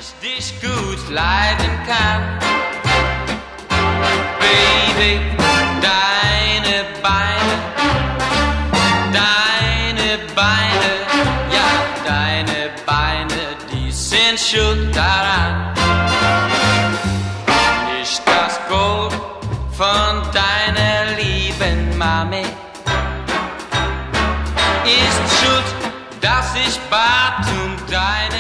ich dich gut leiden kann. Baby, deine Beine, ja, deine Beine, die sind schuld daran. Nicht das Gold von deiner lieben Mami ist schuld, dass ich bat um deine